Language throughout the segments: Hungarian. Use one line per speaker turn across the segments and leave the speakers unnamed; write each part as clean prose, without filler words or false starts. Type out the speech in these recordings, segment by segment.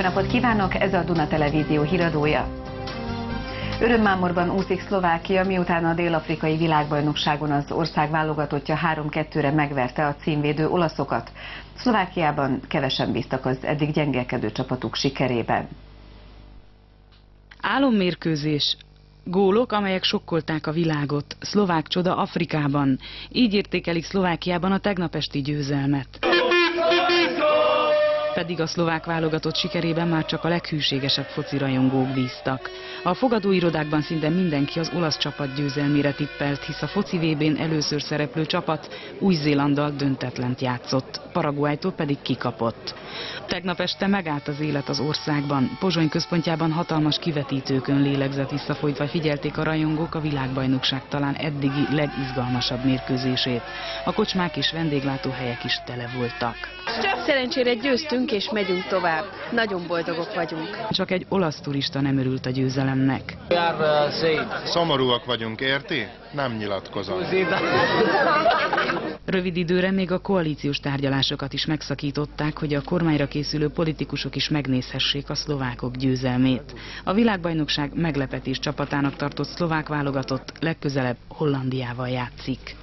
napot kívánok, ez a Duna Televízió híradója. Örömmámorban úszik Szlovákia, miután a dél-afrikai világbajnokságon az ország válogatottja 3-2-re megverte a címvédő olaszokat. Szlovákiában kevesen bíztak az eddig gyengélkedő csapatuk sikerében.
Álommérkőzés. Gólok, amelyek sokkolták a világot. Szlovák csoda Afrikában. Így értékelik Szlovákiában a tegnap esti győzelmet. Pedig a szlovák válogatott sikerében már csak a leghűségesebb focirajongók bíztak. A fogadóirodákban szinte mindenki az olasz csapat győzelmére tippelt, hisz a foci VB-n először szereplő csapat Új-Zélanddal döntetlent játszott, Paraguaytól pedig kikapott. Tegnap este megállt az élet az országban. Pozsony központjában hatalmas kivetítőkön lélegzett visszafolytva figyelték a rajongók a világbajnokság talán eddigi legizgalmasabb mérkőzését. A kocsmák és vendéglátóhelyek is tele voltak.
Szerencsére győztünk és megyünk tovább. Nagyon boldogok vagyunk.
Csak egy olasz turista nem örült a győzelemnek.
Szomorúak vagyunk, érti? Nem nyilatkozom.
Rövid időre még a koalíciós tárgyalásokat is megszakították, hogy a kormányra készülő politikusok is megnézhessék a szlovákok győzelmét. A világbajnokság meglepetés csapatának tartott szlovák válogatott legközelebb Hollandiával játszik.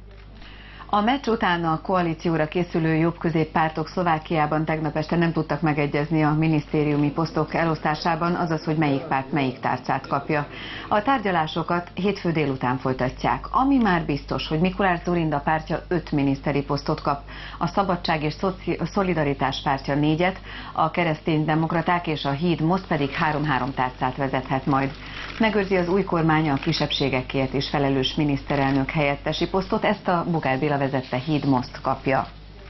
A meccs után a koalícióra készülő jobb-középpártok Szlovákiában tegnap este nem tudtak megegyezni a minisztériumi posztok elosztásában, azaz, hogy melyik párt melyik tárcát kapja. A tárgyalásokat hétfő délután folytatják. Ami már biztos, hogy Mikuláš Dzurinda pártja 5 miniszteri posztot kap, a Szabadság és Szolidaritás pártja 4-et, a Kereszténydemokraták és a Híd Most pedig 3-3 tárcát vezethet majd. Megőrzi az új kormány a kisebbségekért is felelős miniszterelnök helyettesi posztot, ezt a Bugár Béla vezette Híd Most kapja.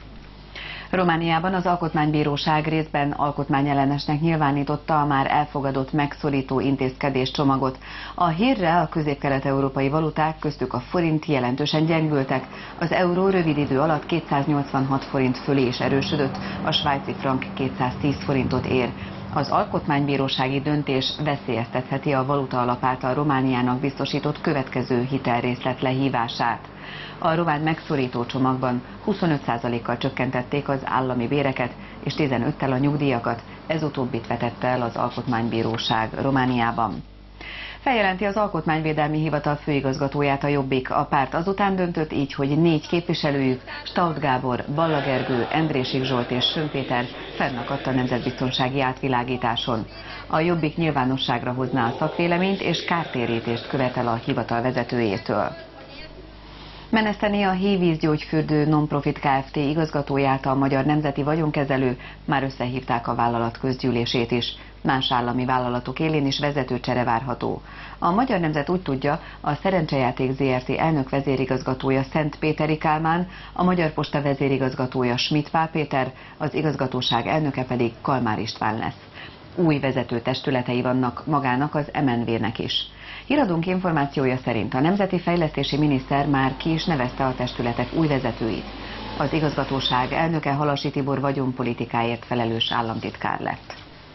Romániában az Alkotmánybíróság részben alkotmányellenesnek nyilvánította a már elfogadott megszorító intézkedéscsomagot. A hírre a közép-kelet-európai valuták, köztük a forint jelentősen gyengültek. Az euró rövid idő alatt 286 forint fölé is erősödött, a svájci frank 210 forintot ér. Az alkotmánybírósági döntés veszélyeztetheti a valuta alap által Romániának biztosított következő hitelrészlet lehívását. A román megszorító csomagban 25%-kal csökkentették az állami béreket és 15-tel a nyugdíjakat, ez utóbbit vetette el az Alkotmánybíróság Romániában. Feljelenti az Alkotmányvédelmi Hivatal főigazgatóját a Jobbik. A párt azután döntött így, hogy 4 képviselőjük, Stauth Gábor, Balla Gergő, Endrésik Zsolt és Sön Péter fennakadt a nemzetbiztonsági átvilágításon. A Jobbik nyilvánosságra hozná a szakvéleményt és kártérítést követel a hivatal vezetőjétől. Meneszteni a Hévízgyógyfürdő Nonprofit Kft. Igazgatóját a Magyar Nemzeti Vagyonkezelő, már összehívták a vállalat közgyűlését is. Más állami vállalatok élén is vezetőcsere várható. A Magyar Nemzet úgy tudja, a Szerencsejáték Zrt. Elnök vezérigazgatója Szent Péteri Kálmán, a Magyar Posta vezérigazgatója Schmidt Pál Péter, az igazgatóság elnöke pedig Kalmár István lesz. Új vezető testületei vannak magának az MNV-nek is. Híradónk információja szerint a Nemzeti Fejlesztési Miniszter már ki is nevezte a testületek új vezetőit. Az igazgatóság elnöke Halasi Tibor vagyonpolitikáért felelős államtitkár lett.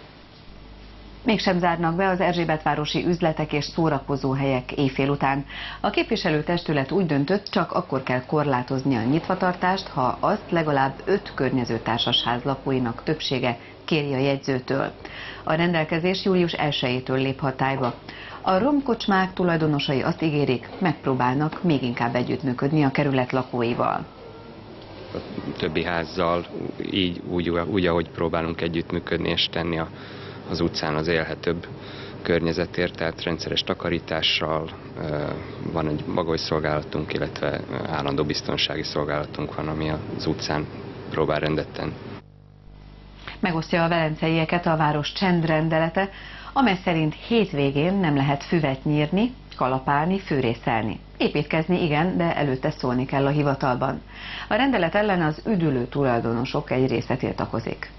Mégsem zárnak be az erzsébetvárosi üzletek és szórakozóhelyek éjfél után. A képviselőtestület úgy döntött, csak akkor kell korlátozni a nyitvatartást, ha azt legalább 5 környező társasház lakóinak többsége kéri a jegyzőtől. A rendelkezés július 1-től lép hatályba. A romkocsmák tulajdonosai azt ígérik, megpróbálnak még inkább együttműködni a kerület lakóival.
A többi házzal úgy, ahogy próbálunk együttműködni és tenni az utcán az élhetőbb környezetért, tehát rendszeres takarítással, van egy bagolyszolgálatunk, illetve állandó biztonsági szolgálatunk van, ami az utcán próbál rendet tenni.
Megosztja a velenceieket a város csendrendelete, amely szerint hétvégén nem lehet füvet nyírni, kalapálni, fűrészelni. Építkezni igen, de előtte szólni kell a hivatalban. A rendelet ellen az üdülő tulajdonosok egy része tiltakozik.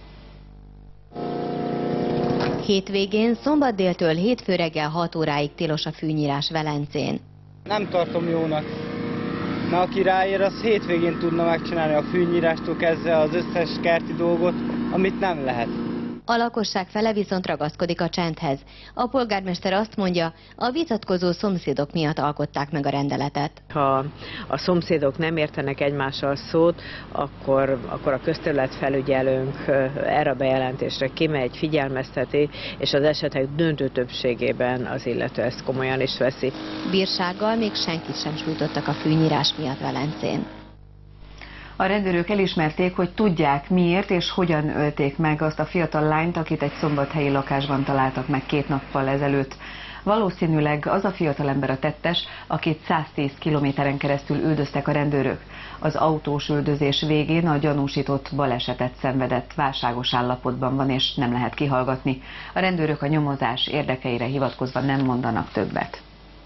Hétvégén szombat déltől hétfő reggel 6 óráig tilos a fűnyírás Velencén.
Nem tartom jónak. Mert aki ráér, az hétvégén tudna megcsinálni a fűnyírástól kezdve az összes kerti dolgot, amit nem lehet.
A lakosság fele viszont ragaszkodik a csendhez. A polgármester azt mondja, a vitatkozó szomszédok miatt alkották meg a rendeletet.
Ha a szomszédok nem értenek egymással szót, akkor a közterületfelügyelőnk erre a bejelentésre kimegy, figyelmezteti, és az esetek döntő többségében az illető ezt komolyan is veszi.
Bírsággal még senkit sem sújtottak a fűnyírás miatt Velencén.
A rendőrök elismerték, hogy tudják miért és hogyan ölték meg azt a fiatal lányt, akit egy szombathelyi lakásban találtak meg 2 nappal ezelőtt. Valószínűleg az a fiatalember a tettes, akit 110 kilométeren keresztül üldöztek a rendőrök. Az autós üldözés végén a gyanúsított balesetet szenvedett, válságos állapotban van és nem lehet kihallgatni. A rendőrök a nyomozás érdekeire hivatkozva nem mondanak többet.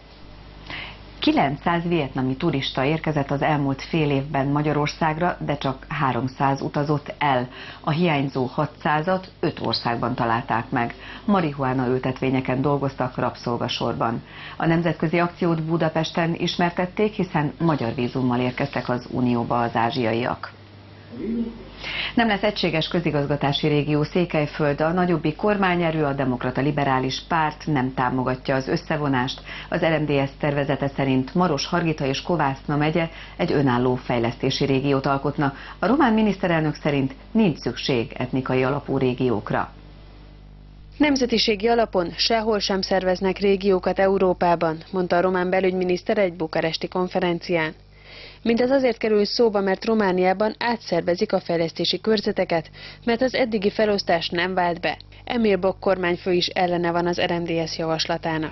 900 vietnami turista érkezett az elmúlt fél évben Magyarországra, de csak 300 utazott el. A hiányzó 600-at 5 országban találták meg. Marihuána ültetvényeken dolgoztak rabszolgasorban. A nemzetközi akciót Budapesten ismertették, hiszen magyar vízummal érkeztek az Unióba az ázsiaiak. Nem lesz egységes közigazgatási régió Székelyföld, a nagyobbik kormányerő, a Demokrata Liberális Párt nem támogatja az összevonást. Az RMDSZ tervezete szerint Maros, Hargita és Kovászna megye egy önálló fejlesztési régiót alkotna. A román miniszterelnök szerint nincs szükség etnikai alapú régiókra.
Nemzetiségi alapon sehol sem szerveznek régiókat Európában, mondta a román belügyminiszter egy bukaresti konferencián. Mindez azért kerül szóba, mert Romániában átszervezik a fejlesztési körzeteket, mert az eddigi felosztás nem vált be. Emil Boc kormányfő is ellene van az RMDSZ javaslatának.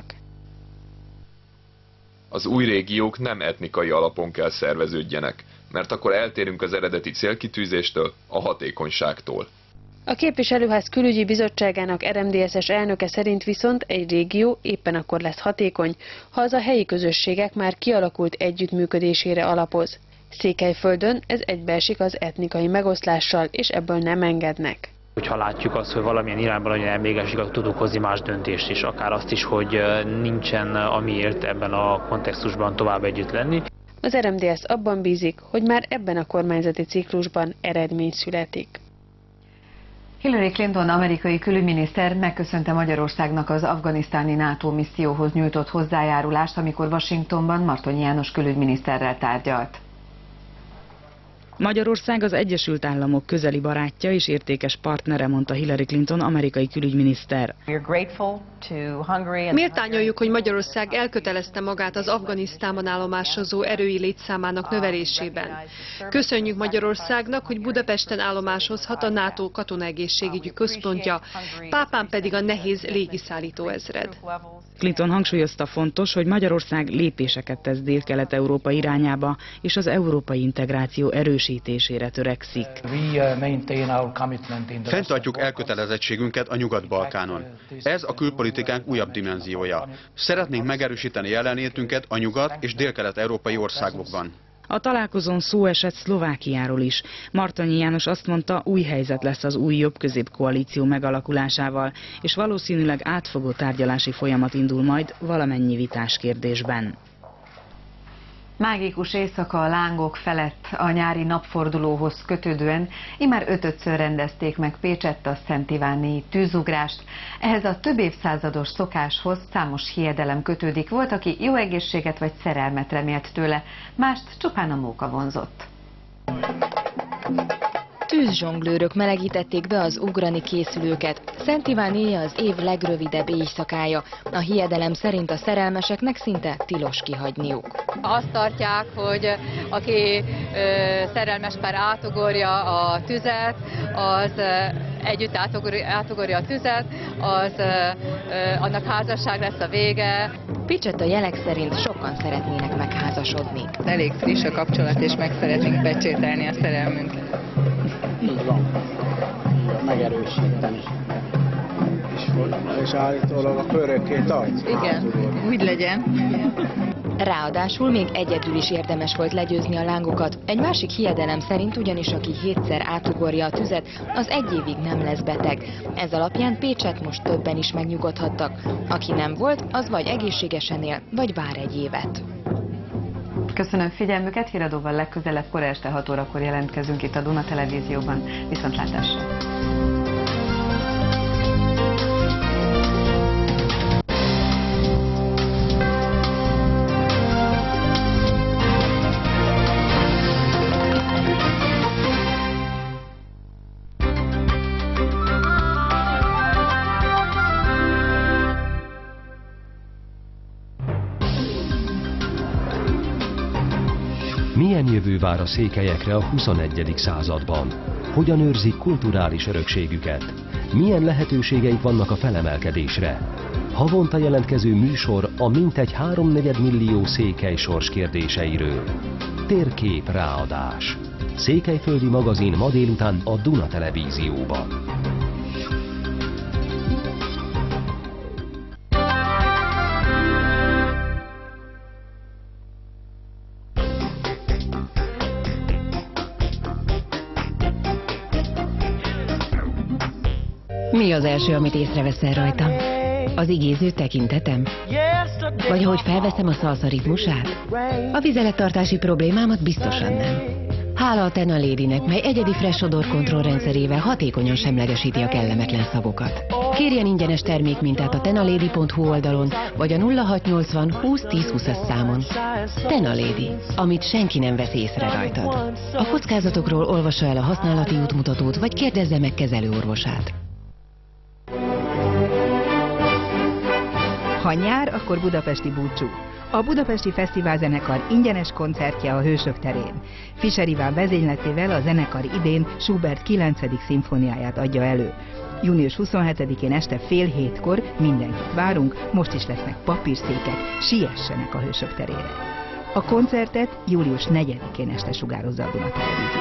Az új régiók nem etnikai alapon kell szerveződjenek, mert akkor eltérünk az eredeti célkitűzéstől, a hatékonyságtól.
A képviselőház külügyi bizottságának RMDSZ-es elnöke szerint viszont egy régió éppen akkor lesz hatékony, ha az a helyi közösségek már kialakult együttműködésére alapoz. Székelyföldön ez egybeesik az etnikai megoszlással, és ebből nem engednek.
Ha látjuk azt, hogy valamilyen irányban nagyon elmégesik, akkor tudunk hozni más döntést is, akár azt is, hogy nincsen amiért ebben a kontextusban tovább együtt lenni.
Az RMDSZ abban bízik, hogy már ebben a kormányzati ciklusban eredmény születik.
Hillary Clinton amerikai külügyminiszter megköszönte Magyarországnak az afganisztáni NATO misszióhoz nyújtott hozzájárulást, amikor Washingtonban Martonyi János külügyminiszterrel tárgyalt.
Magyarország az Egyesült Államok közeli barátja és értékes partnere, mondta Hillary Clinton amerikai külügyminiszter.
Méltányoljuk, hogy Magyarország elkötelezte magát az Afganisztánban állomásozó erői létszámának növelésében. Köszönjük Magyarországnak, hogy Budapesten állomásozhat a NATO katonaegészségügyi központja, Pápán pedig a nehéz légiszállító ezred.
Clinton hangsúlyozta, fontos, hogy Magyarország lépéseket tesz Dél-Kelet-Európa irányába, és az európai integráció erősítésére törekszik.
Fenntartjuk elkötelezettségünket a Nyugat-Balkánon. Ez a külpolitikánk újabb dimenziója. Szeretnénk megerősíteni jelenlétünket a nyugat- és dél-kelet-európai országokban.
A találkozón szó esett Szlovákiáról is. Martonyi János azt mondta, új helyzet lesz az új jobb-közép koalíció megalakulásával, és valószínűleg átfogó tárgyalási folyamat indul majd valamennyi vitás kérdésben.
Mágikus éjszaka a lángok felett a nyári napfordulóhoz kötődően immár 5-ször rendezték meg Pécsett a Szent Iváni tűzugrást. Ehhez a több évszázados szokáshoz számos hiedelem kötődik. Volt, aki jó egészséget vagy szerelmet remélt tőle, mást csupán a móka vonzott.
Tűzzsonglőrök melegítették be az ugrani készülőket. Szent Iván éje az év legrövidebb éjszakája. A hiedelem szerint a szerelmeseknek szinte tilos kihagyniuk.
Azt tartják, hogy aki szerelmes pár átugorja a tüzet, az együtt átugorja a tüzet, az annak házasság lesz a vége.
Pécsett a jelek szerint sokan szeretnének megházasodni.
Elég friss a kapcsolat, és meg szeretnénk pecsételni a szerelmünket.
Így van. Megerősíteni. És állítólag a örökké tart.
Igen, úgy legyen.
Ráadásul még egyedül is érdemes volt legyőzni a lángokat. Egy másik hiedelem szerint ugyanis aki 7-szer átugorja a tüzet, az 1 évig nem lesz beteg. Ez alapján Pécsett most többen is megnyugodhattak. Aki nem volt, az vagy egészségesen él, vagy vár egy évet.
Köszönöm figyelmüket, híradóval legközelebb kora este 6 órakor jelentkezünk itt a Duna Televízióban. Viszontlátásra!
Milyen jövő vár a székelyekre a 21. században? Hogyan őrzik kulturális örökségüket? Milyen lehetőségeik vannak a felemelkedésre? Havonta jelentkező műsor a mintegy 3,4 millió székely sors kérdéseiről. Térkép ráadás. Székelyföldi magazin ma délután a Duna Televízióban.
Mi az első, amit észreveszel rajtam? Az igéző tekintetem? Vagy ahogy felveszem a szalsza ritmusát? A vizelettartási problémámat biztosan nem. Hála a Tenalady-nek, mely egyedi fresh odor kontrollrendszerével hatékonyan semlegesíti a kellemetlen szagokat. Kérjen ingyenes termékmintát a tenalady.hu oldalon, vagy a 0680 20 10 20-as számon. Tenalady, amit senki nem vesz észre rajtad. A kockázatokról olvassa el a használati útmutatót, vagy kérdezze meg kezelőorvosát.
Ha nyár, akkor budapesti búcsú. A Budapesti Fesztiválzenekar ingyenes koncertje a Hősök terén. Fischer Iván vezényletével a zenekar idén Schubert 9. szimfóniáját adja elő. Június 27-én este fél hétkor mindenkit várunk, most is lesznek papírszékek, siessenek a Hősök terére. A koncertet július 4-én este sugározza a Duna Televízió.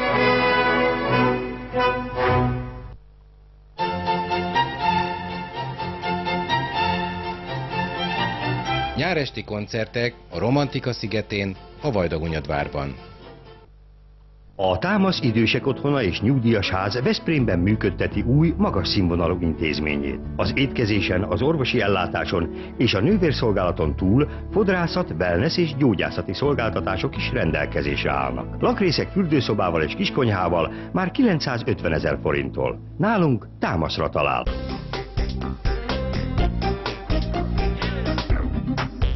Nyáresti koncertek a Romantika szigetén, a Vajdahunyadvárban.
A Támasz Idősek Otthona és Nyugdíjas Ház Veszprémben működteti új, magas színvonalú intézményét. Az étkezésen, az orvosi ellátáson és a nővérszolgálaton túl fodrászat, wellness és gyógyászati szolgáltatások is rendelkezésre állnak. Lakrészek fürdőszobával és kiskonyhával már 950 000 forinttól. Nálunk Támaszra talál.